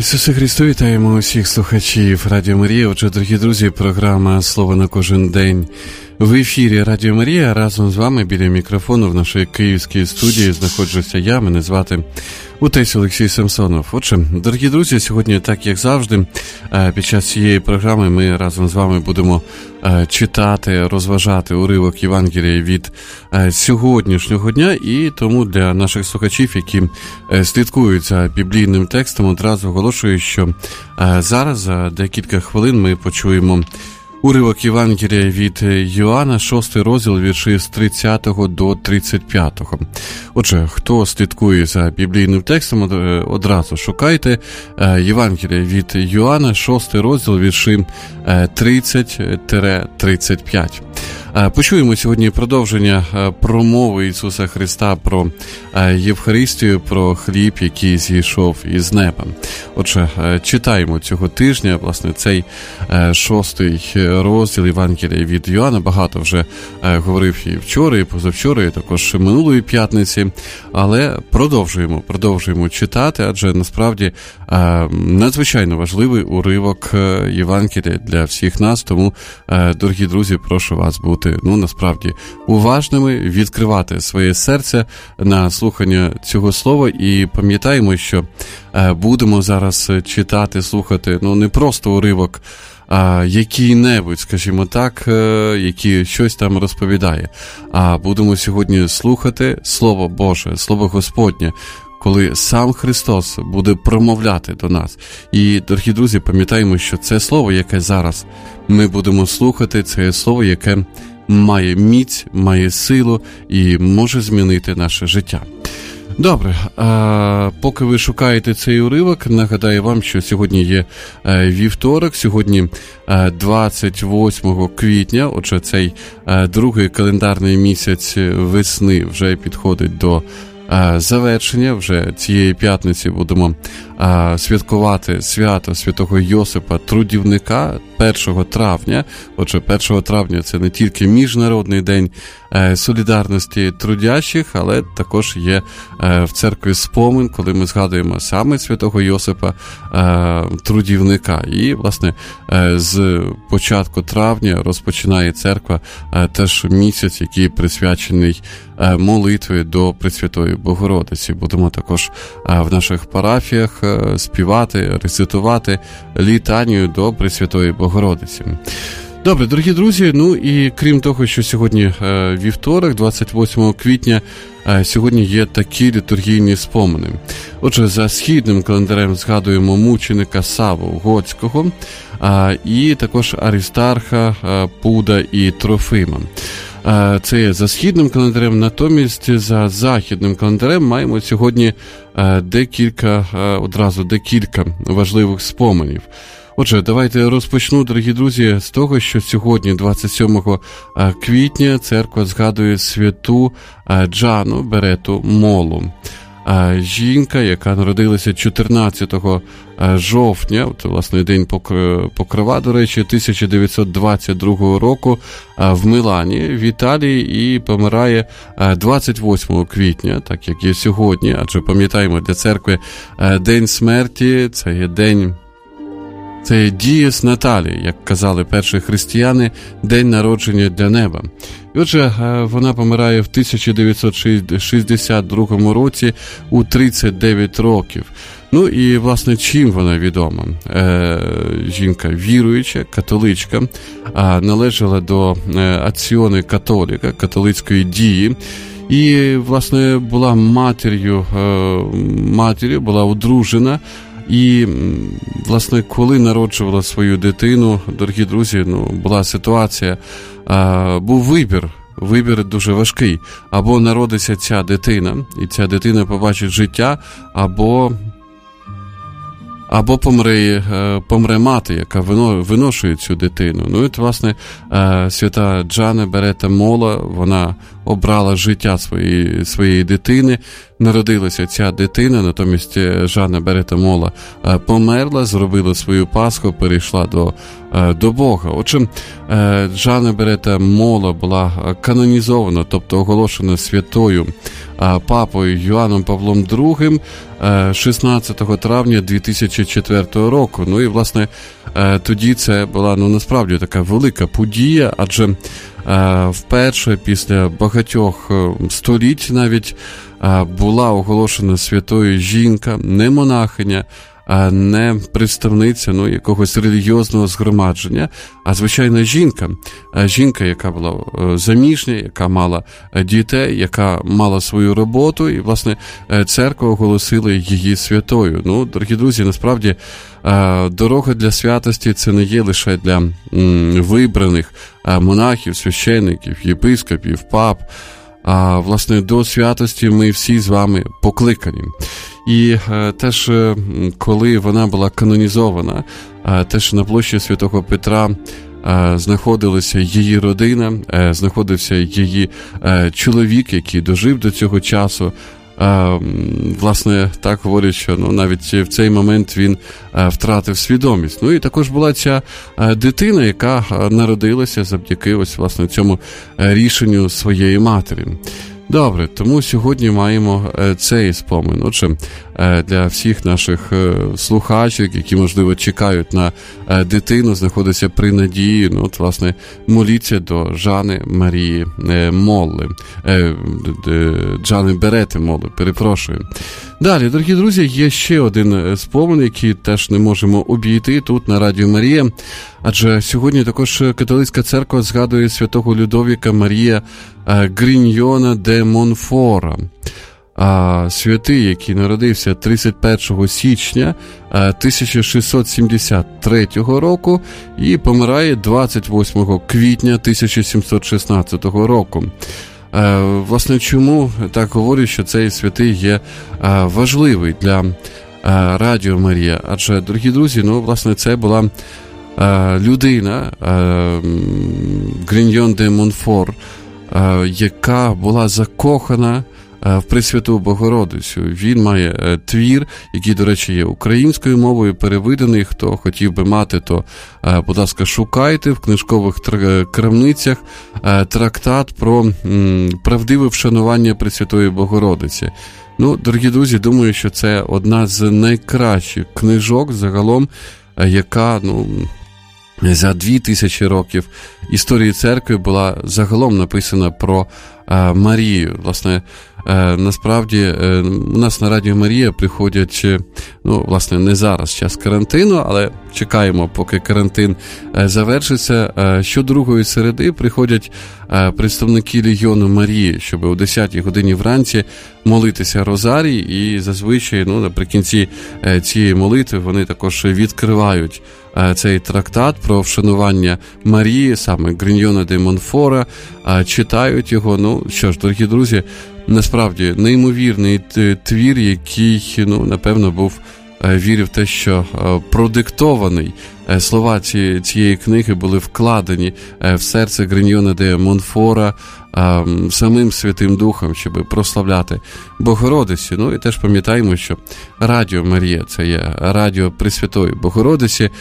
Ісусе Христу, вітаємо усіх слухачів Радіо Марія. Отже, дорогі друзі, програма «Слово на кожен день» в ефірі Радіо Марія. Разом з вами біля мікрофону в нашій київській студії знаходжуся я, мене звати Отець Олексій Самсонов. Отже, дорогі друзі, сьогодні, так як завжди, під час цієї програми ми разом з вами будемо читати, розважати уривок Євангелія від сьогоднішнього дня, і тому для наших слухачів, які слідкують за біблійним текстом, одразу оголошую, що зараз за декілька хвилин ми почуємо уривок Євангелія від Йоанна, 6 розділ, вірші з 30 до 35. Отже, хто слідкує за біблійним текстом, одразу шукайте Євангелія від Йоанна, 6 розділ, вірші 30-35. Почуємо сьогодні продовження промови Ісуса Христа про Євхаристію, про хліб, який зійшов із неба. Отже, читаємо цього тижня, власне, цей 6 розділ Євангелія від Йоанна. Багато вже говорив і вчора, і позавчора, і також минулої п'ятниці, але продовжуємо читати, адже насправді надзвичайно важливий уривок Євангелія для всіх нас, тому, дорогі друзі, прошу вас бути насправді уважними, відкривати своє серце на слухання цього слова, і пам'ятаємо, що будемо зараз читати, слухати, не просто уривок, який-небудь, скажімо так, який щось там розповідає, а будемо сьогодні слухати Слово Боже, Слово Господнє, коли сам Христос буде промовляти до нас. І, дорогі друзі, пам'ятаємо, що це слово, яке зараз ми будемо слухати, це є слово, яке має міць, має силу і може змінити наше життя. Добре, поки ви шукаєте цей уривок, нагадаю вам, що сьогодні є вівторок, сьогодні 28 квітня, отже, цей другий календарний місяць весни вже підходить до завершення. Вже цієї п'ятниці будемо святкувати свято святого Йосипа Трудівника 1 травня. Отже, 1 травня це не тільки Міжнародний день солідарності трудящих, але також є в церкві спомин, коли ми згадуємо саме святого Йосипа Трудівника. І, власне, з початку травня розпочинає церква теж місяць, який присвячений молитві до Пресвятої Богородиці. Будемо також в наших парафіях співати, рецитувати літанію до Пресвятої Богородиці. Добре, дорогі друзі, і крім того, що сьогодні вівторок, 28 квітня, сьогодні є такі літургійні спомини. Отже, за східним календарем згадуємо мученика Савву Готського, і також Аристарха, Пуда і Трофима. Це є за східним календарем, натомість за західним календарем маємо сьогодні декілька важливих споменів. Отже, давайте розпочну, дорогі друзі, з того, що сьогодні, 27 квітня, церква згадує святу Джану Берету Молу. Жінка, яка народилася 14 жовтня, це, власне, День Покрова, до речі, 1922 року в Мілані, в Італії, і помирає 28 квітня, так як є сьогодні, адже пам'ятаємо, для церкви День смерті – це є день... Це є Дієс Наталі, як казали перші християни, день народження для неба. І отже, вона помирає в 1962 році у 39 років. І, власне, чим вона відома? Жінка віруюча, католичка, належала до Аціони Католіка, католицької дії. І, власне, була матір'ю, була одружена. І, власне, коли народжувала свою дитину, дорогі друзі, була ситуація, був вибір дуже важкий. Або народиться ця дитина, і ця дитина побачить життя, або помре мати, яка виношує цю дитину. І, власне, свята Джана Берета Мола, вона обрала життя своєї дитини, народилася ця дитина, натомість Жанна Берета Мола померла, зробила свою Пасху, перейшла до Бога. Отже, Жанна Берета Мола була канонізована, тобто оголошена святою папою Йоанном Павлом II 16 травня 2004 року. Ну і, власне, тоді це була, насправді така велика подія, адже вперше після багатьох століть навіть була оголошена святою жінка, не монахиня, не представниця якогось релігіозного згромадження, а звичайна жінка. Жінка, яка була заміжня, яка мала дітей, яка мала свою роботу, і, власне, церква оголосила її святою. Дорогі друзі, насправді, дорога для святості – це не є лише для вибраних монахів, священників, єпископів, пап, а, власне, до святості ми всі з вами покликані. І теж, коли вона була канонізована, теж на площі Святого Петра знаходилася її родина, знаходився її чоловік, який дожив до цього часу. Власне, так говорять, що навіть в цей момент він втратив свідомість. І також була ця дитина, яка народилася завдяки власне цьому рішенню своєї матері. Добре, тому сьогодні маємо цей спомин. Отже, для всіх наших слухачів, які, можливо, чекають на дитину, знаходяться при надії, власне, моліться до Жанни Марії Молли, Жанни Берети Молли, перепрошую. Далі, дорогі друзі, є ще один спомин, який теж не можемо обійти тут на Радіо Марія, адже сьогодні також католицька церква згадує святого Людовіка Марія Гріньйона де Монфора, святий, який народився 31 січня 1673 року і помирає 28 квітня 1716 року. Власне, чому так говорю, що цей святий є важливий для Радіо Марія? Адже, дорогі друзі, власне, це була людина, Гріньйон де Монфор, яка була закохана в Пресвяту Богородицю. Він має твір, який, до речі, є українською мовою, перевиданий. Хто хотів би мати, то, будь ласка, шукайте в книжкових крамницях трактат про правдиве вшанування Пресвятої Богородиці. Дорогі друзі, думаю, що це одна з найкращих книжок загалом, яка, за 2000 років історії церкви була загалом написана про Марію. Власне, насправді, у нас на Радіо Марія приходять, власне, не зараз, час карантину, але чекаємо, поки карантин завершиться. Щодругої середи приходять представники Легіону Марії, щоб о 10-й годині вранці молитися Розарій, і зазвичай, наприкінці цієї молитви вони також відкривають цей трактат про вшанування Марії, саме Гріньйона де Монфора, читають його. Що ж, дорогі друзі, насправді неймовірний твір, який, напевно, був, вірю в те, що продиктований. Слова цієї книги були вкладені в серце Гріньйона де Монфора самим Святим Духом, щоб прославляти Богородицю. І теж пам'ятаємо, що Радіо Марія – це є радіо Пресвятої Богородиці.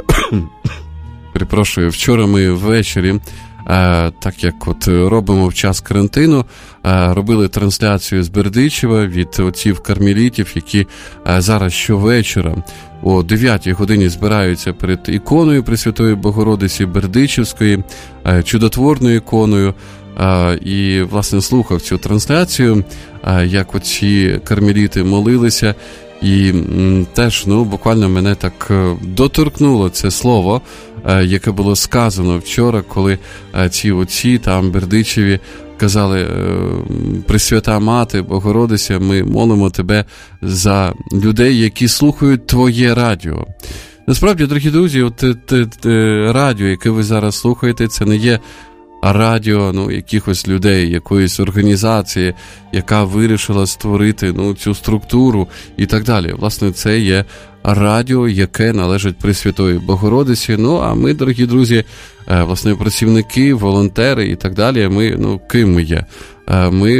Перепрошую, вчора ми ввечері, так як робимо в час карантину, робили трансляцію з Бердичева від отців кармелітів, які зараз щовечора о 9-й годині збираються перед іконою Пресвятої Богородиці Бердичевської, чудотворною іконою, і, власне, слухав цю трансляцію, як оці кармеліти молилися, і теж, буквально мене так доторкнуло це слово, яке було сказано вчора, коли ці отці там Бердичеві казали: Пресвята Мати, Богородиця, ми молимо тебе за людей, які слухають твоє радіо. Насправді, дорогі друзі, радіо, яке ви зараз слухаєте, це не є радіо якихось людей, якоїсь організації, яка вирішила створити цю структуру і так далі. Власне, це є радіо, яке належить Пресвятої Богородиці. А ми, дорогі друзі, власне, працівники, волонтери і так далі, ми, ким ми є? Ми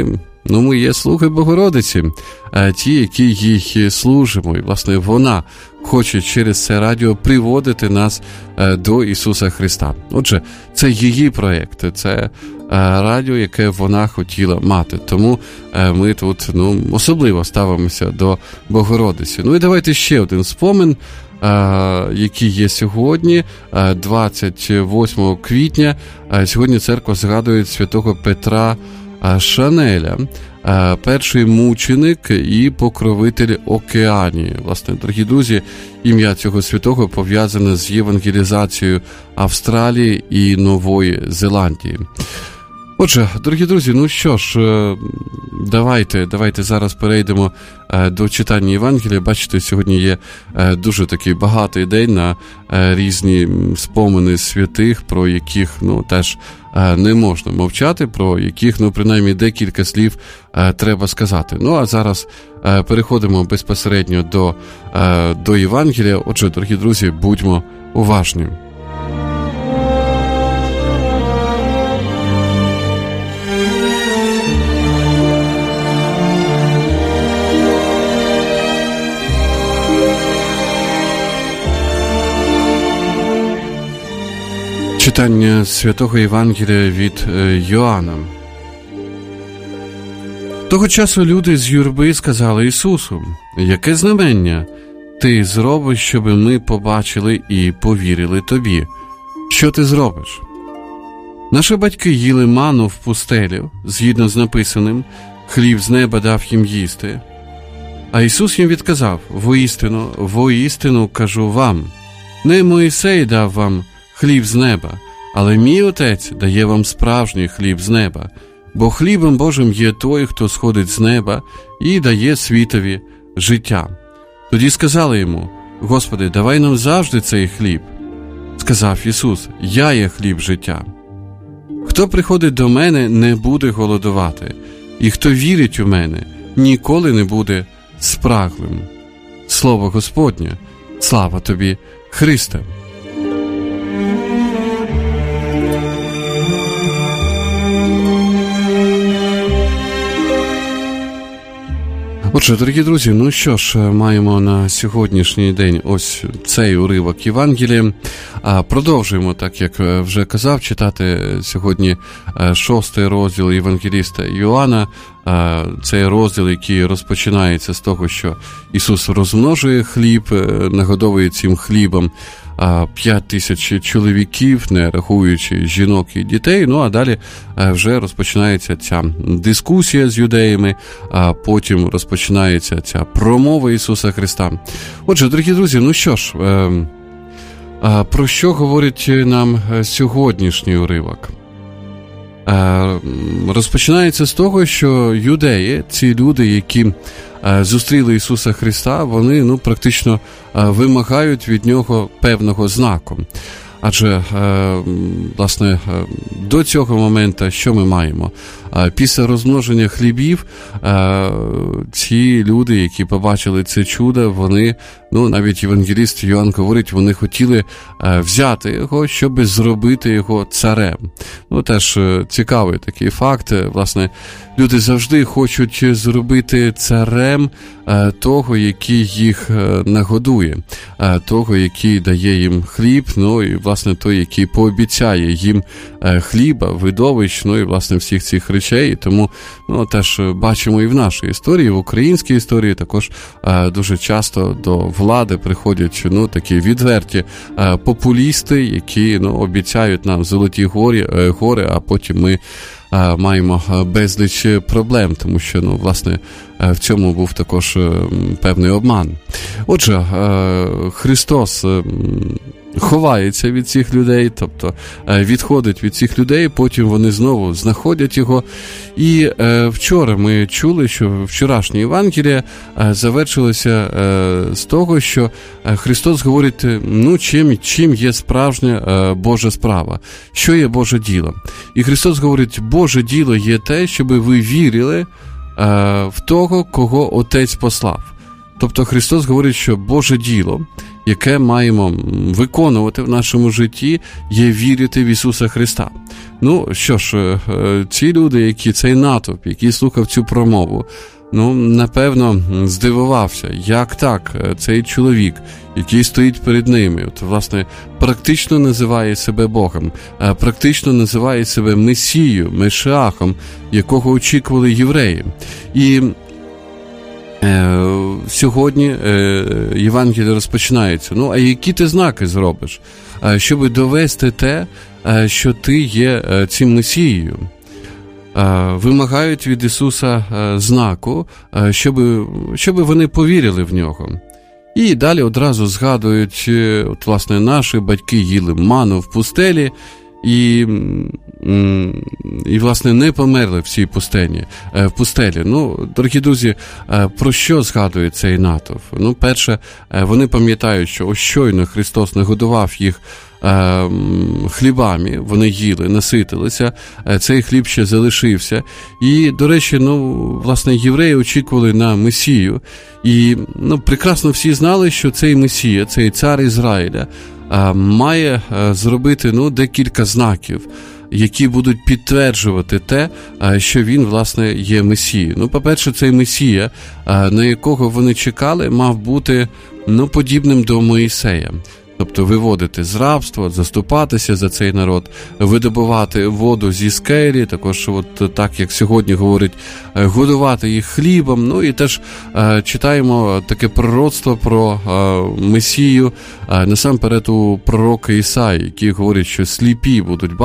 Ну, ми є слуги Богородиці, ті, які їй служимо. І, власне, вона хоче через це радіо приводити нас до Ісуса Христа. Отже, це її проєкт, це радіо, яке вона хотіла мати. Тому ми тут особливо ставимося до Богородиці. Ну і давайте ще один спомин, який є сьогодні, 28 квітня. Сьогодні церква згадує святого Петра Шанеля, перший мученик і покровитель Океанії. Власне, дорогі друзі, ім'я цього святого пов'язане з євангелізацією Австралії і Нової Зеландії. Отже, дорогі друзі, ну що ж, давайте зараз перейдемо до читання Євангелія. Бачите, сьогодні є дуже такий багатий день на різні спомини святих, про яких, теж не можна мовчати, про яких, принаймні, декілька слів треба сказати. Ну, а зараз переходимо безпосередньо до Євангелія. Отже, дорогі друзі, будьмо уважні. Читання Святого Євангелія від Йоанна. Того часу люди з юрби сказали Ісусу: «Яке знамення ти зробиш, щоб ми побачили і повірили тобі? Що ти зробиш? Наші батьки їли ману в пустелі, згідно з написаним, хліб з неба дав їм їсти». А Ісус їм відказав: «Воістину кажу вам, не Мойсей дав вам хліб з неба, але мій Отець дає вам справжній хліб з неба, бо хлібом Божим є той, хто сходить з неба і дає світові життя». Тоді сказали йому: «Господи, давай нам завжди цей хліб». Сказав Ісус: «Я є хліб життя. Хто приходить до мене, не буде голодувати, і хто вірить у мене, ніколи не буде спраглим». Слово Господнє. Слава тобі, Христе! Отже, дорогі друзі, ну що ж, маємо на сьогоднішній день ось цей уривок Євангелія. Продовжуємо, так як вже казав, читати сьогодні 6-й розділ Євангеліста Йоанна. Це розділ, який розпочинається з того, що Ісус розмножує хліб, нагодовує цим хлібом 5000 чоловіків, не рахуючи жінок і дітей. Ну, а далі вже розпочинається ця дискусія з юдеями, а потім розпочинається ця промова Ісуса Христа. Отже, дорогі друзі, ну що ж, про що говорить нам сьогоднішній уривок? Розпочинається з того, що юдеї, ці люди, які зустріли Ісуса Христа, вони практично вимагають від нього певного знаку. Адже, власне, до цього моменту що ми маємо? Після розмноження хлібів ці люди, які побачили це чудо, вони, навіть євангеліст Йоанн говорить, вони хотіли взяти його, щоб зробити його царем. Теж цікавий такий факт. Власне, люди завжди хочуть зробити царем того, який їх нагодує, того, який дає їм хліб, і, власне, той, який пообіцяє їм хліба, видовищ, і, власне, всіх цих речей. І тому теж бачимо і в нашій історії, в українській історії також дуже часто до влади приходять такі відверті популісти, які обіцяють нам золоті гори, а потім ми маємо безліч проблем, тому що, власне, в цьому був також певний обман. Отже, Христос ховається від цих людей, тобто відходить від цих людей, потім вони знову знаходять його. І вчора ми чули, що вчорашнє Євангеліє завершилося з того, що Христос говорить, чим є справжня Божа справа, що є Боже діло. І Христос говорить, Боже діло є те, щоб ви вірили в того, кого Отець послав. Тобто Христос говорить, що Боже діло яке маємо виконувати в нашому житті, є вірити в Ісуса Христа. Ну, що ж, ці люди, цей натовп, який слухав цю промову, напевно, здивувався, як так цей чоловік, який стоїть перед ними, власне, практично називає себе Богом, практично називає себе Месією, Мешіахом, якого очікували євреї. І сьогодні Євангеліє розпочинається. А які ти знаки зробиш, щоб довести те, що ти є цим Месією? Вимагають від Ісуса знаку, щоб вони повірили в Нього. І далі одразу згадують, власне, наші батьки їли ману в пустелі, і власне, не померли в цій пустелі. Дорогі друзі, про що згадує цей натовп? Перше, вони пам'ятають, що ось щойно Христос нагодував їх хлібами, вони їли, наситилися, цей хліб ще залишився. І, до речі, власне, євреї очікували на Месію, і прекрасно всі знали, що цей Месія, цей цар Ізраїля, має зробити декілька знаків, які будуть підтверджувати те, що він, власне, є Месією. По-перше, цей Месія, на якого вони чекали, мав бути подібним до Моїсея. Тобто виводити з рабства, заступатися за цей народ, видобувати воду зі скелі, також так, як сьогодні говорить, годувати їх хлібом. І теж читаємо таке пророцтво про Месію, насамперед у пророка Ісаї, який говорить, що сліпі будуть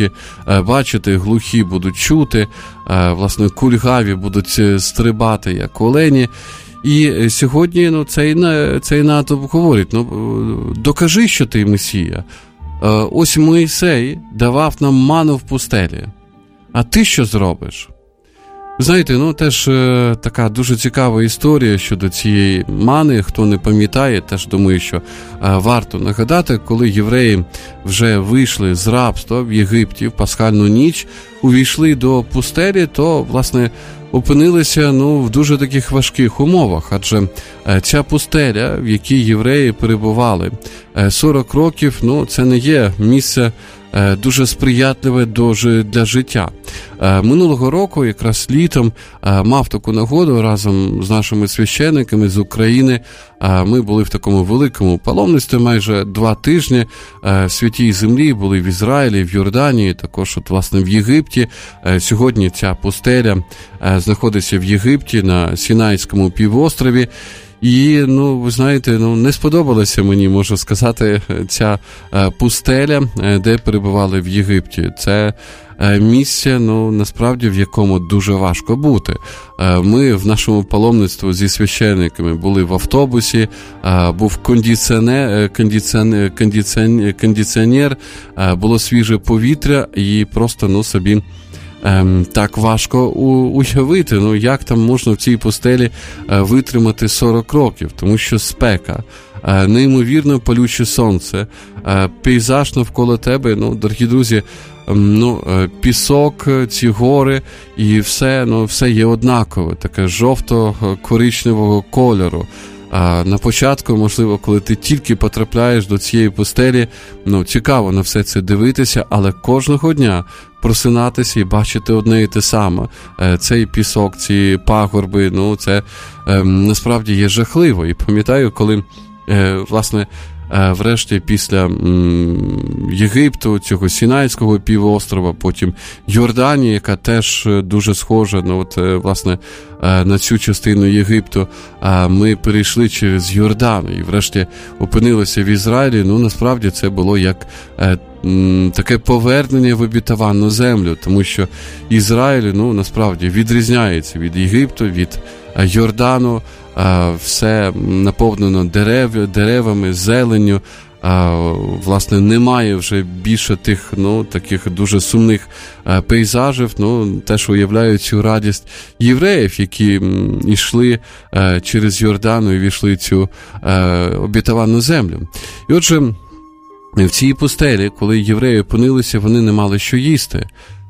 бачити, глухі будуть чути, власне, кульгаві будуть стрибати, як олені. І сьогодні цей натовп говорить, докажи, що ти Месія. Ось Моїсей давав нам ману в пустелі. А ти що зробиш? Знаєте, теж така дуже цікава історія щодо цієї мани. Хто не пам'ятає, теж думаю, що варто нагадати, коли євреї вже вийшли з рабства в Єгипті в пасхальну ніч, увійшли до пустелі, то, власне, опинилися в дуже таких важких умовах, адже ця пустеля, в якій євреї перебували 40 років, це не є місце дуже сприятливе для життя. Минулого року, якраз літом, мав таку нагоду разом з нашими священниками з України. Ми були в такому великому паломництві майже 2 тижні в Святій Землі, були в Ізраїлі, в Йорданії, також власне в Єгипті. Сьогодні ця пустеля знаходиться в Єгипті на Сінайському півострові. І, ви знаєте, не сподобалася мені, можу сказати, ця пустеля, де перебували в Єгипті. Це місце, насправді, в якому дуже важко бути. Ми в нашому паломництві зі священниками були в автобусі, був кондиціонер, було свіже повітря і просто, собі так важко уявити, як там можна в цій пустелі витримати 40 років, тому що спека, неймовірно палюче сонце, пейзаж навколо тебе, дорогі друзі, пісок, ці гори і все є однакове, таке жовто-коричневого кольору. На початку, можливо, коли ти тільки потрапляєш до цієї пустелі, цікаво на все це дивитися, але кожного дня просинатися і бачити одне і те саме. Цей пісок, ці пагорби, це насправді є жахливо. І пам'ятаю, коли, власне, врешті після Єгипту, цього Сінайського півострова, потім Йорданія, яка теж дуже схожа власне, на цю частину Єгипту, ми перейшли через Йордан і врешті опинилися в Ізраїлі. Насправді це було як таке повернення в обітовану землю, тому що Ізраїль, насправді відрізняється від Єгипту, від Йордану, все наповнено деревами, зеленню, власне, немає вже більше тих, таких дуже сумних пейзажів, теж уявляю цю радість євреїв, які йшли через Йордан і війшли цю обітовану землю. І отже, в цій пустелі, коли євреї опинилися, вони не мали що їсти.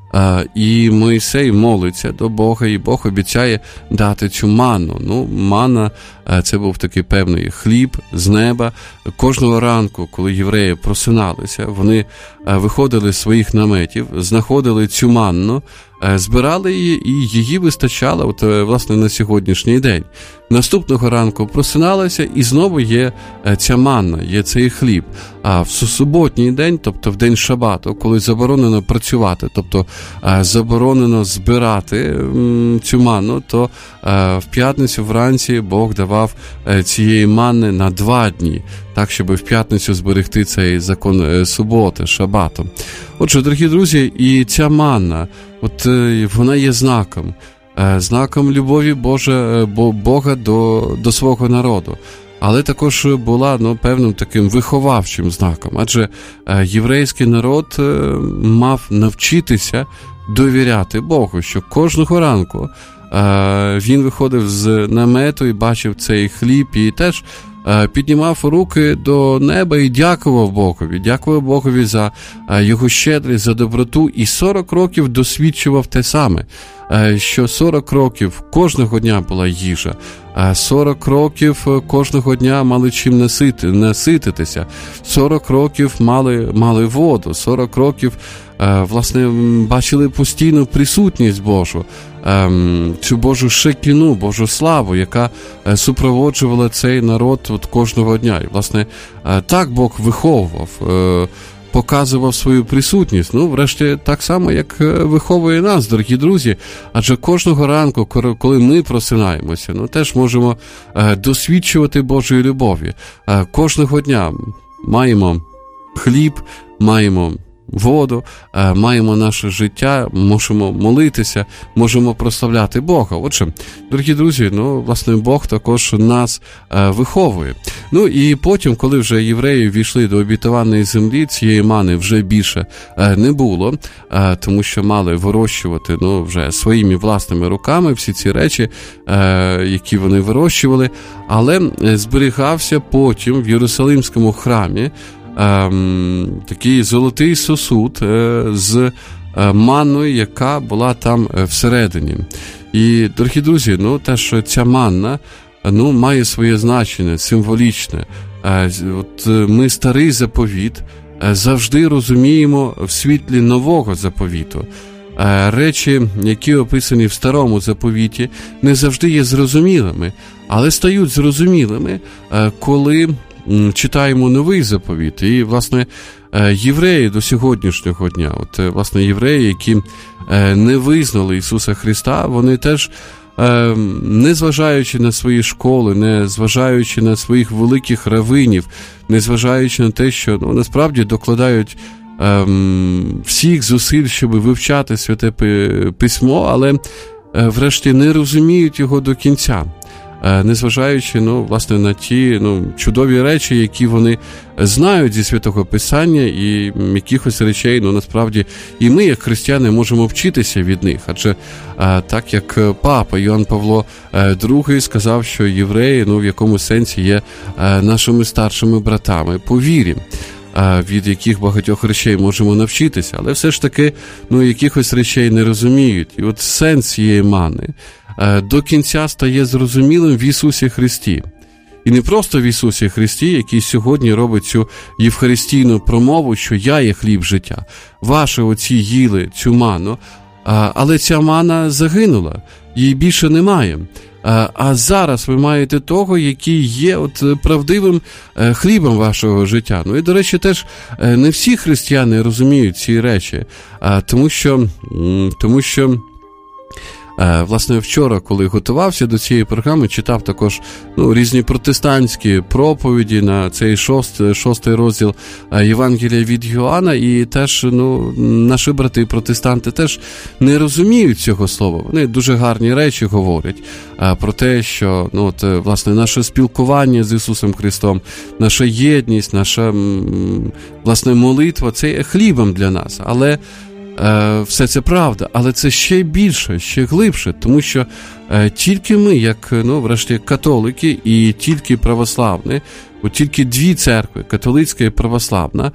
І Мойсей молиться до Бога, і Бог обіцяє дати цю манну. Манна – це був такий певний хліб з неба. Кожного ранку, коли євреї просиналися, вони виходили з своїх наметів, знаходили цю манну, збирали її, і її вистачало власне на сьогоднішній день. Наступного ранку просиналися, і знову є ця манна, є цей хліб. А в суботній день, тобто в день шабату, коли заборонено працювати, тобто заборонено збирати цю манну, то в п'ятницю вранці Бог давав цієї манни на 2 дні, так, щоб в п'ятницю зберегти цей закон суботи, шабату. Отже, дорогі друзі, і ця манна, вона є знаком любові Бога до свого народу. Але також була певним таким виховавчим знаком. Адже єврейський народ мав навчитися довіряти Богу, що кожного ранку він виходив з намету і бачив цей хліб, і теж піднімав руки до неба і дякував Богові за його щедрість, за доброту, і 40 років досвідчував те саме, що 40 років кожного дня була їжа, 40 років кожного дня мали чим насититися, 40 років мали воду, 40 років власне бачили постійну присутність Божу, цю Божу шекіну, Божу славу, яка супроводжувала цей народ кожного дня. І власне так Бог виховував, показував свою присутність. Врешті, так само, як виховує нас, дорогі друзі. Адже кожного ранку, коли ми просинаємося, теж можемо досвідчувати Божої любові. Кожного дня маємо хліб, маємо воду, маємо наше життя, можемо молитися, можемо прославляти Бога. Отже, дорогі друзі, власне, Бог також нас виховує. І потім, коли вже євреї війшли до обітованої землі, цієї мани вже більше не було, тому що мали вирощувати вже своїми власними руками всі ці речі, які вони вирощували, але зберігався потім в Єрусалимському храмі такий золотий сосуд з манною, яка була там всередині. І, дорогі друзі, теж ця манна має своє значення, символічне. Ми старий заповіт завжди розуміємо в світлі нового заповіту. Речі, які описані в старому заповіті, не завжди є зрозумілими, але стають зрозумілими, коли читаємо новий заповіт. І, власне, євреї до сьогоднішнього дня, власне, євреї, які не визнали Ісуса Христа, вони теж, не зважаючи на свої школи, не зважаючи на своїх великих раввинів, не зважаючи на те, що насправді докладають всіх зусиль, щоб вивчати Святе Письмо, але врешті не розуміють його до кінця. Незважаючи, власне, на ті чудові речі, які вони знають зі Святого Писання, і якихось речей, насправді, і ми, як християни, можемо вчитися від них. Адже так, як папа Йоанн Павло II сказав, що євреї, в якому сенсі є нашими старшими братами по вірі, від яких багатьох речей можемо навчитися, але все ж таки, якихось речей не розуміють. І сенс цієї мани до кінця стає зрозумілим в Ісусі Христі. І не просто в Ісусі Христі, який сьогодні робить цю євхаристійну промову, що я є хліб життя. Ваші отці їли цю ману, але ця мана загинула, її більше немає. А зараз ви маєте того, який є правдивим хлібом вашого життя. І, до речі, теж не всі християни розуміють ці речі, тому що власне, вчора, коли готувався до цієї програми, читав також різні протестантські проповіді на цей шостий розділ Євангелія від Йоанна, і теж наші брати-протестанти теж не розуміють цього слова. Вони дуже гарні речі говорять про те, що власне, наше спілкування з Ісусом Христом, наша єдність, наша власне молитва – це є хлібом для нас. Але все це правда, але це ще більше, ще глибше, тому що тільки ми, як, врешті, католики і тільки православні, тільки дві церкви, католицька і православна,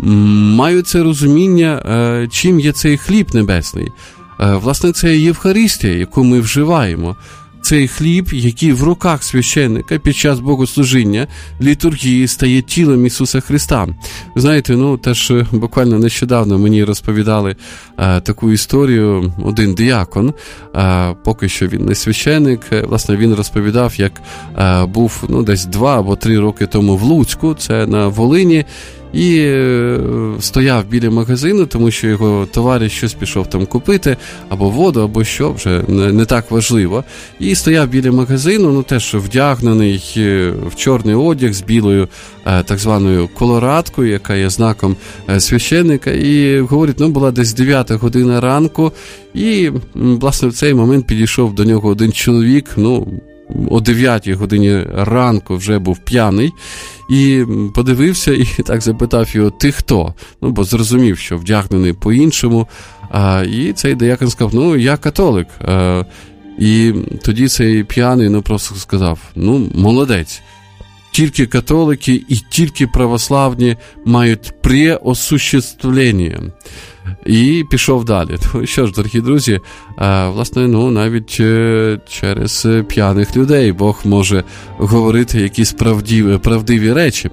мають це розуміння, чим є цей хліб небесний. Власне, це Євхаристія, яку ми вживаємо. Цей хліб, який в руках священника під час богослужіння, літургії, стає тілом Ісуса Христа. Ви знаєте, теж буквально нещодавно мені розповідали таку історію один диякон, поки що він не священик, власне, він розповідав, як був десь 2 або 3 роки тому в Луцьку, це на Волині, і стояв біля магазину, тому що його товариш щось пішов там купити, або воду, або що, вже не так важливо. І стояв біля магазину, теж вдягнений в чорний одяг з білою так званою колорадкою, яка є знаком священника, і говорить, була десь 9 година ранку, і, власне, в цей момент підійшов до нього один чоловік, о 9 годині ранку вже був п'яний, і подивився і так запитав його, ти хто? Бо зрозумів, що вдягнений по-іншому, і цей диякон сказав, я католик. І тоді цей п'яний просто сказав, молодець. Тільки католики і тільки православні мають преосуществлення. І пішов далі. Що ж, дорогі друзі, власне, навіть через п'яних людей Бог може говорити якісь правдиві речі.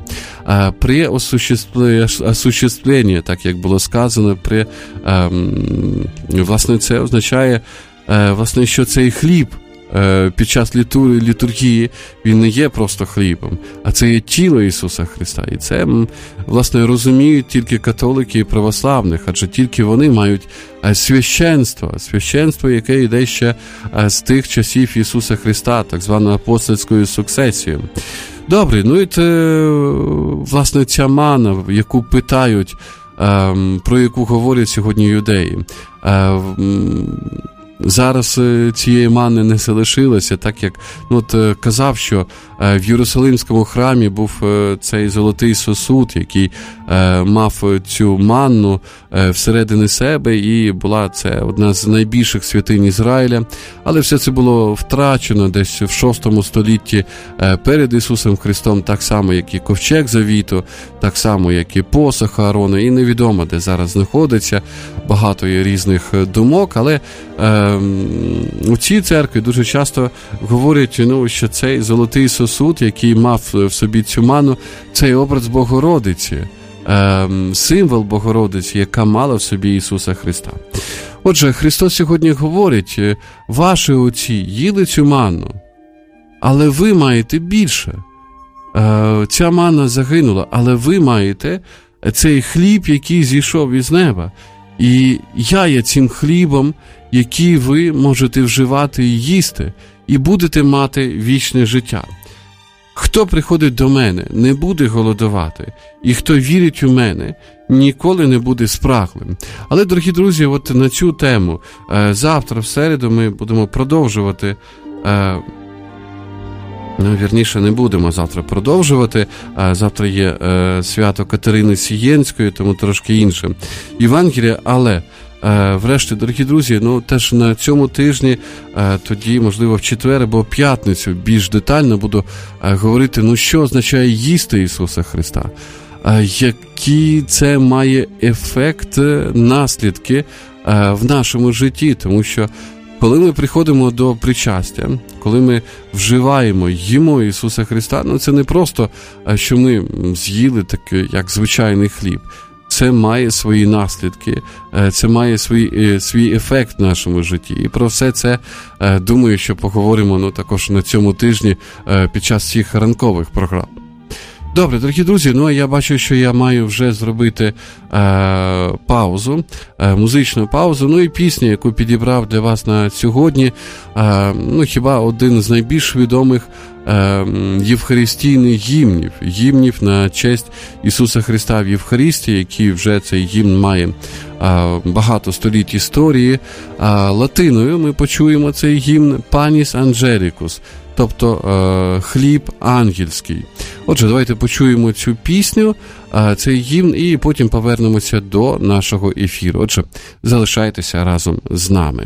Преосуществлення, так як було сказано, власне, це означає, власне, що цей хліб під час літургії, він не є просто хлібом, а це є тіло Ісуса Христа. І це, власне, розуміють тільки католики і православних, адже тільки вони мають священство, яке йде ще з тих часів Ісуса Христа, так званою апостольською сукцесією. Добре, і власне, ця мана, яку питають, про яку говорять сьогодні юдеї, зараз цієї мани не залишилося, так як казав, що в Єрусалимському храмі був цей золотий сосуд, який мав цю манну всередині себе, і була це одна з найбільших святинь Ізраїля, але все це було втрачено десь в 6 столітті перед Ісусом Христом, так само, як і ковчег завіту, так само, як і посох Аарона, і невідомо, де зараз знаходиться, багато є різних думок, але у цій церкві дуже часто говорять, що цей золотий сосуд, який мав в собі цю ману, це образ Богородиці, символ Богородиці, яка мала в собі Ісуса Христа. Отже, Христос сьогодні говорить, ваші отці їли цю манну, але ви маєте більше. Ця манна загинула, але ви маєте цей хліб, який зійшов із неба. І я є цим хлібом, який ви можете вживати і їсти, і будете мати вічне життя. Хто приходить до мене, не буде голодувати, і хто вірить у мене, ніколи не буде спраглим. Але, дорогі друзі, на цю тему завтра, в середу, ми будемо продовжувати. Вірніше, не будемо завтра продовжувати. Завтра є свято Катерини Сієнської, тому трошки інше Євангелія, але врешті, дорогі друзі, теж на цьому тижні, тоді, можливо, в четвер або в п'ятницю більш детально буду говорити, що означає їсти Ісуса Христа, які це має ефект, наслідки в нашому житті, тому що коли ми приходимо до причастя, коли ми вживаємо, їмо Ісуса Христа, це не просто, що ми з'їли так, як звичайний хліб. Це має свої наслідки, це має свій ефект в нашому житті. І про все це, думаю, що поговоримо також на цьому тижні під час всіх ранкових програм. Добре, дорогі друзі, я бачу, що я маю вже зробити паузу, музичну паузу, і пісню, яку підібрав для вас на сьогодні, хіба один з найбільш відомих євхаристійних гімнів на честь Ісуса Христа в Євхаристії, який вже цей гімн має багато століть історії. Латиною ми почуємо цей гімн «Panis Angelicus», тобто хліб ангельський. Отже, давайте почуємо цю пісню, цей гімн, і потім повернемося до нашого ефіру. Отже, залишайтеся разом з нами.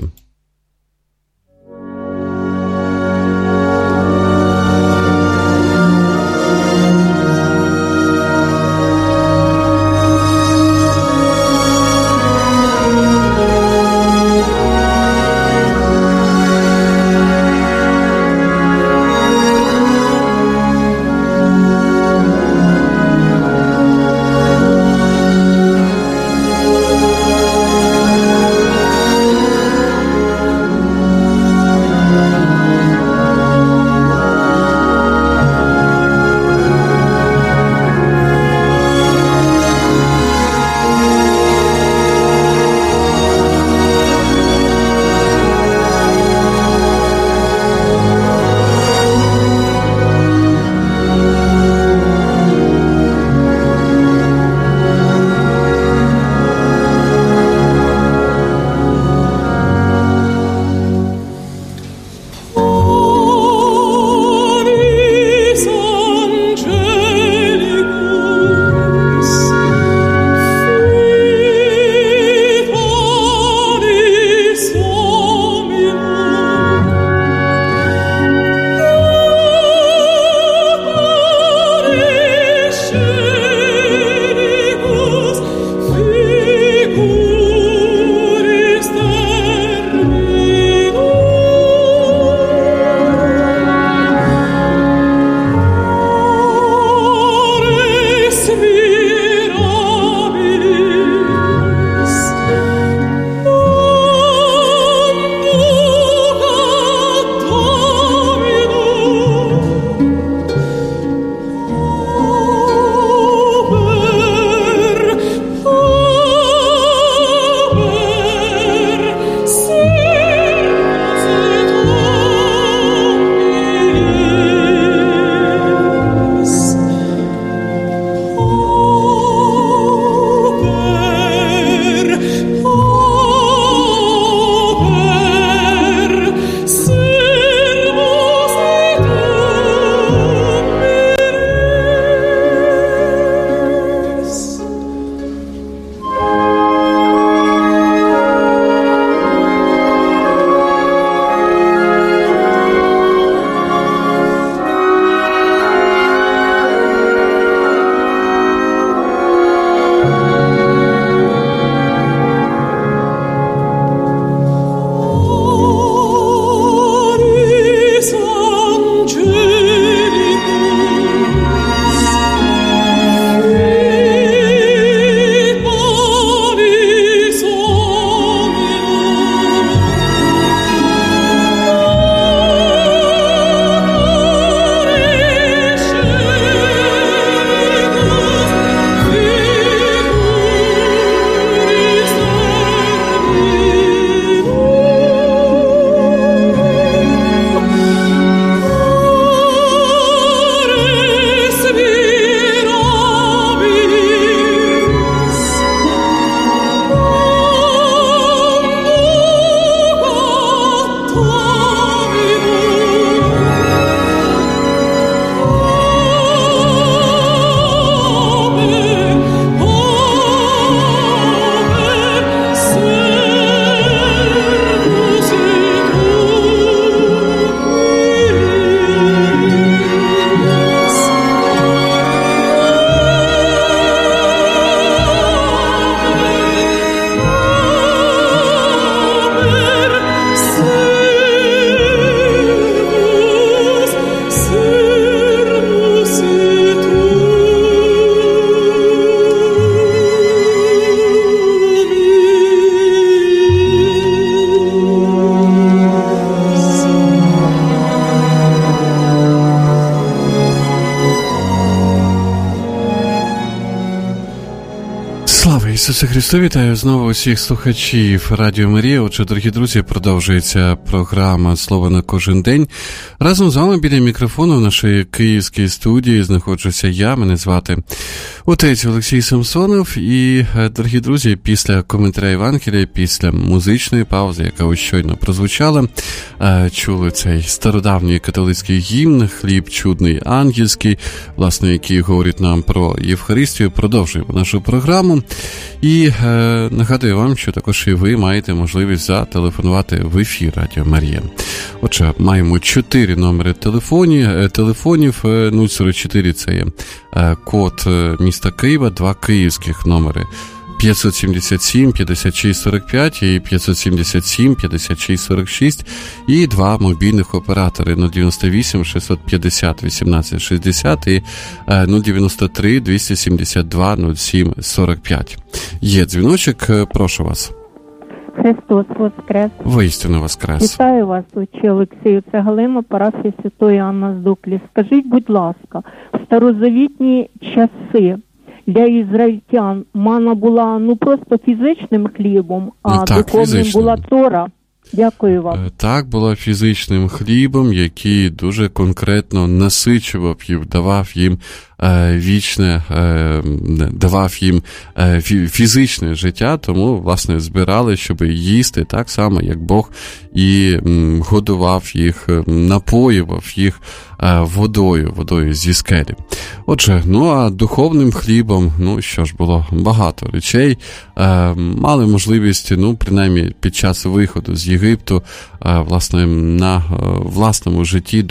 Ісусе Христу, вітаю знову усіх слухачів Радіо Марія. Отже, дорогі друзі, продовжується програма «Слово на кожен день». Разом з вами біля мікрофону в нашій київській студії знаходжуся я, мене звати отець Олексій Самсонов. І, дорогі друзі, після коментаря Євангелія, після музичної паузи, яка ось щойно прозвучала, чули цей стародавній католицький гімн «Хліб чудний ангельський», власне, який говорить нам про Євхаристію. Продовжуємо нашу програму. І нагадую вам, що також і ви маєте можливість зателефонувати в ефір Радіо Марія. Отже, маємо 4 номери телефонів. 044 – це є код міста Києва, 2 київських номери. 577 56 45 і 577 56 46 і 2 мобільних оператори 098 650 18 60 і 093 272 07 45. Є дзвіночок, прошу вас. Христос воскрес. Воістину воскрес. Вітаю вас, отче Олексію. Це Галина, парафія Святої Анни з Дуклі. Скажіть, будь ласка, в старозавітні часи для ізраїльтян мана була просто фізичним хлібом, а духовним була Тора. Дякую вам. Так, була фізичним хлібом, який дуже конкретно насичував їм, давав їм вічне, давав їм фізичне життя, тому, власне, збирали, щоб їсти так само, як Бог, і годував їх, напоював їх водою зі скелі. Отже, а духовним хлібом, що ж, було багато речей, мали можливість, принаймні під час виходу з Єгипту, власне, на власному житті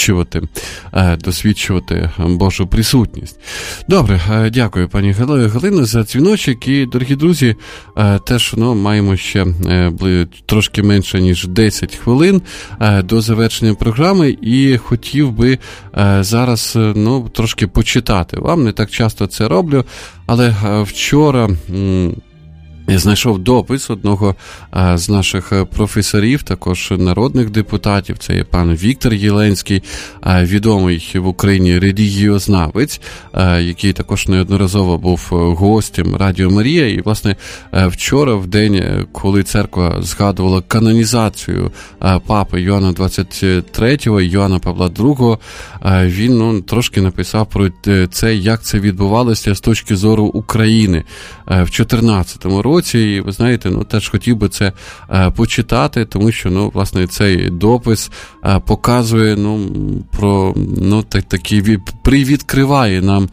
досвідчувати Божу присутність. Добре, дякую, пані Галино, за дзвіночок. І, дорогі друзі, теж маємо ще трошки менше, ніж 10 хвилин до завершення програми, і хотів би зараз трошки почитати вам. Не так часто це роблю, але вчора я знайшов допис одного з наших професорів, також народних депутатів, це є пан Віктор Єленський, відомий в Україні релігіознавець, який також неодноразово був гостем Радіо Марія. І, власне, вчора, в день, коли церква згадувала канонізацію папи Йоанна 23-го і Йоанна Павла II, він трошки написав про це, як це відбувалося з точки зору України в 2014 році. І, ви знаєте, теж хотів би це почитати, тому що, власне, цей допис показує, привідкриває нам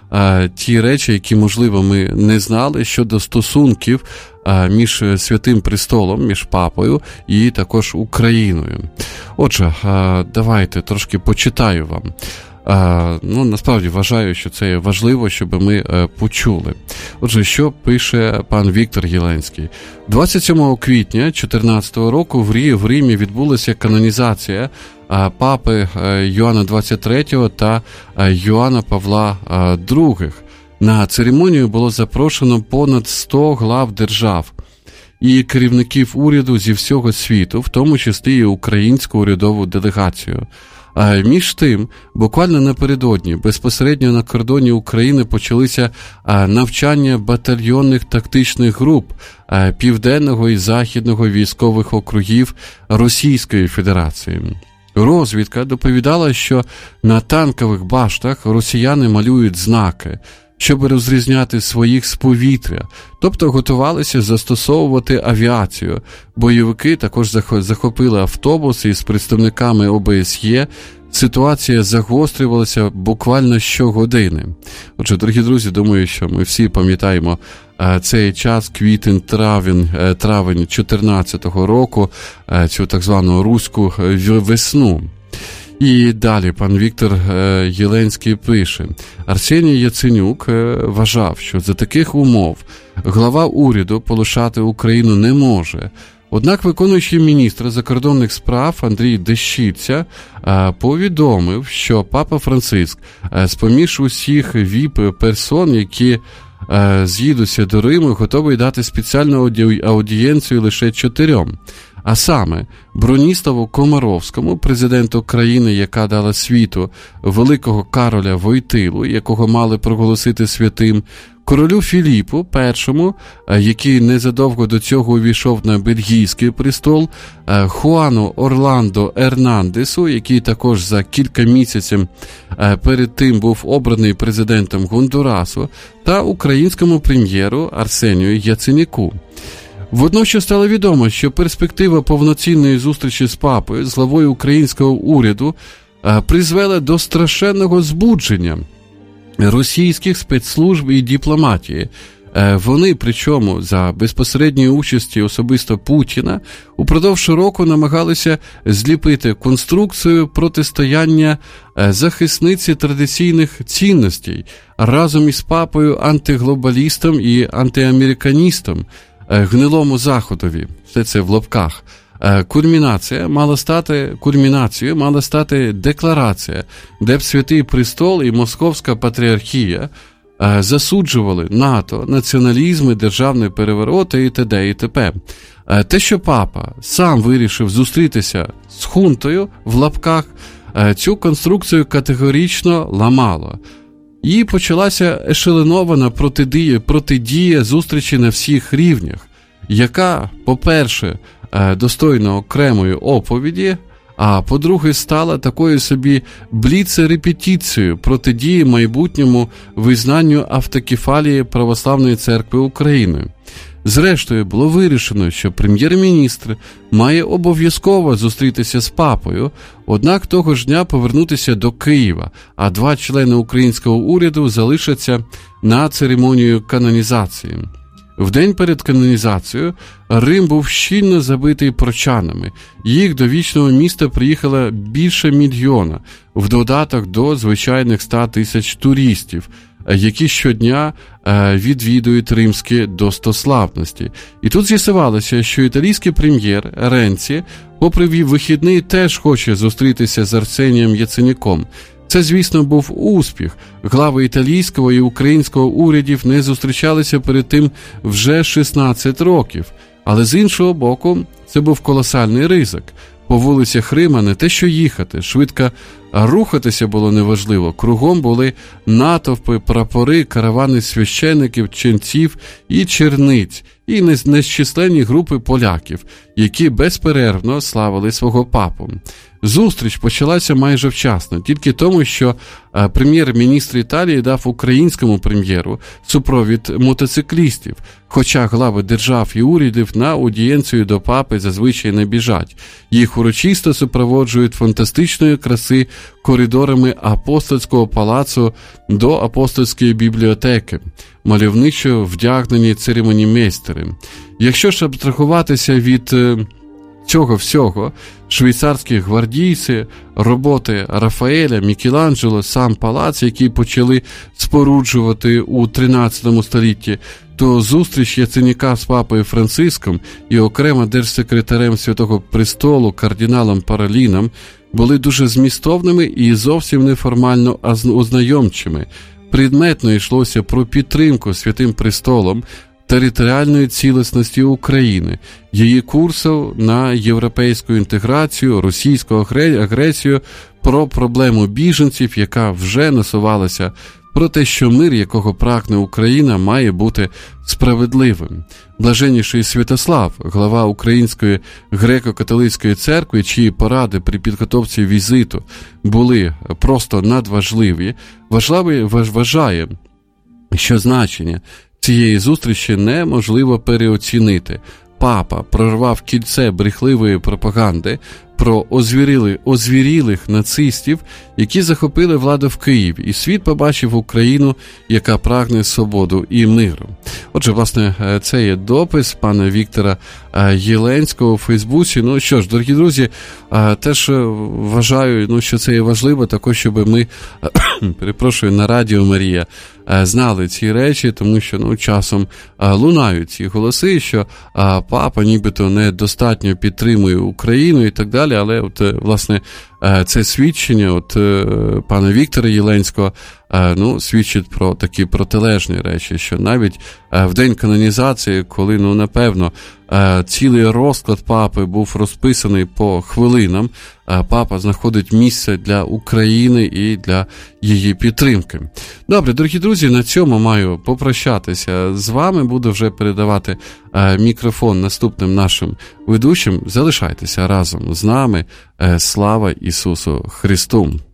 ті речі, які, можливо, ми не знали щодо стосунків між Святим Престолом, між Папою і також Україною. Отже, давайте трошки почитаю вам. Насправді вважаю, що це важливо, щоб ми почули. Отже, що пише пан Віктор Єленський? 27 квітня 2014 року в Римі відбулася канонізація папи Йоанна 23 та Йоанна Павла II. На церемонію було запрошено понад 100 глав держав і керівників уряду зі всього світу, в тому числі і українську урядову делегацію. Між тим, буквально напередодні, безпосередньо на кордоні України почалися навчання батальйонних тактичних груп Південного і Західного військових округів Російської Федерації. Розвідка доповідала, що на танкових баштах росіяни малюють знаки, щоб розрізняти своїх з повітря, тобто готувалися застосовувати авіацію. Бойовики також захопили автобус із представниками ОБСЄ. Ситуація загострювалася буквально щогодини. Отже, дорогі друзі, думаю, що ми всі пам'ятаємо цей час, квітень-травень 2014 року, цю так звану руську весну. І далі пан Віктор Єленський пише: Арсеній Яценюк вважав, що за таких умов глава уряду полишати Україну не може. Однак виконуючий міністр закордонних справ Андрій Дещиця повідомив, що папа Франциск з-поміж усіх ВІП-персон, які з'їдуться до Риму, готовий дати спеціальну аудієнцію лише 4. А саме Броніславу Комаровському, президенту країни, яка дала світу великого Кароля Войтилу, якого мали проголосити святим, королю Філіпу І, який незадовго до цього увійшов на бельгійський престол, Хуану Орландо Ернандесу, який також за кілька місяців перед тим був обраний президентом Гондурасу, та українському прем'єру Арсенію Яценюку. Водночас стало відомо, що перспектива повноцінної зустрічі з папою, з главою українського уряду, призвела до страшенного збудження російських спецслужб і дипломатії. Вони, причому за безпосередньої участі особисто Путіна, упродовж року намагалися зліпити конструкцію протистояння захисниці традиційних цінностей разом із папою антиглобалістом і антиамериканістом, гнилому заходові, все це в лапках. Кульмінацією мала стати декларація, де б Святий Престол і Московська Патріархія засуджували НАТО, націоналізми, державні перевороти і т.д. і т.п. Те, що папа сам вирішив зустрітися з хунтою, в лапках, цю конструкцію категорично ламало. І почалася ешелонована протидія зустрічі на всіх рівнях, яка, по-перше, достойна окремої оповіді, а по-друге, стала такою собі бліц-репетицією протидії майбутньому визнанню автокефалії Православної Церкви України. Зрештою, було вирішено, що прем'єр-міністр має обов'язково зустрітися з папою, однак того ж дня повернутися до Києва, а 2 члени українського уряду залишаться на церемонію канонізації. В день перед канонізацією Рим був щільно забитий прочанами. Їх до вічного міста приїхало більше 1 мільйона, в додаток до звичайних 100 тисяч туристів, які щодня відвідують римські достославності. І тут з'ясувалося, що італійський прем'єр Ренці, попри вихідний, теж хоче зустрітися з Арсенієм Яценюком. Це, звісно, був успіх. Глави італійського і українського урядів не зустрічалися перед тим вже 16 років. Але з іншого боку, це був колосальний ризик. По вулицях Рима не те що їхати, швидко рухатися було неважливо. Кругом були натовпи, прапори, каравани священиків, ченців і черниць, і незчисленні групи поляків, які безперервно славили свого папу. Зустріч почалася майже вчасно, тільки тому, що прем'єр-міністр Італії дав українському прем'єру супровід мотоциклістів, хоча глави держав і урядів на аудієнцію до папи зазвичай не біжать. Їх урочисто супроводжують фантастичної краси коридорами апостольського палацу до апостольської бібліотеки, мальовничо вдягнені церемонімейстери. Якщо ж абстрахуватися від цього всього, швейцарські гвардійці, роботи Рафаеля, Мікеланджело, сам палац, який почали споруджувати у 13 столітті, то зустріч Яценюка з папою Франциском і окремо держсекретарем Святого Престолу кардиналом Пароліном були дуже змістовними і зовсім неформально ознайомчими. Предметно йшлося про підтримку Святим Престолом територіальної цілісності України, її курсу на європейську інтеграцію, російську агресію, про проблему біженців, яка вже насувалася, про те, що мир, якого прагне Україна, має бути справедливим. Блаженніший Святослав, глава Української греко-католицької церкви, чиї поради при підготовці візиту були просто надважливі, вважає, що значення цієї зустрічі неможливо переоцінити. Папа прорвав кільце брехливої пропаганди про озвірілих нацистів, які захопили владу в Києві, і світ побачив Україну, яка прагне свободу і миру. Отже, власне, це є допис пана Віктора Єленського у Фейсбуці. Ну що ж, дорогі друзі, теж вважаю, що це є важливо, також, щоб ми, на Радіо Марія, знали ці речі, тому що часом лунають ці голоси, що папа нібито недостатньо підтримує Україну і так далі, але власне це свідчення от пана Віктора Єленського, свідчить про такі протилежні речі, що навіть в день канонізації, коли, напевно, цілий розклад папи був розписаний по хвилинам, папа знаходить місце для України і для її підтримки. Добре, дорогі друзі, на цьому маю попрощатися з вами. Буду вже передавати мікрофон наступним нашим ведучим. Залишайтеся разом з нами. Слава Ісусу Христу!